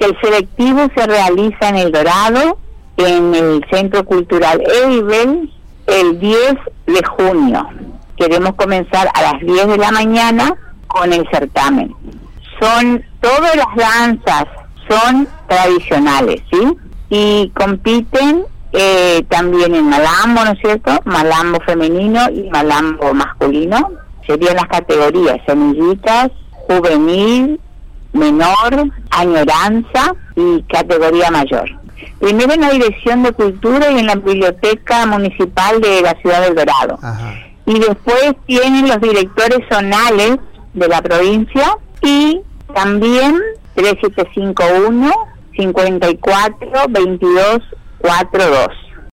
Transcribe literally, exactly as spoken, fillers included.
El selectivo se realiza en El Dorado, en el Centro Cultural Eibel, el diez de junio. Queremos comenzar a las diez de la mañana con el certamen. Son todas las danzas, son tradicionales, ¿sí? Y compiten eh, también en malambo, ¿no es cierto? Malambo femenino y malambo masculino. Serían las categorías semillitas, juvenil, menor, añoranza y categoría mayor. Primero en la Dirección de Cultura y en la Biblioteca Municipal de la Ciudad del Dorado. Ajá. Y después tienen los directores zonales de la provincia y también tres siete cinco uno, cinco cuatro, dos dos cuatro dos.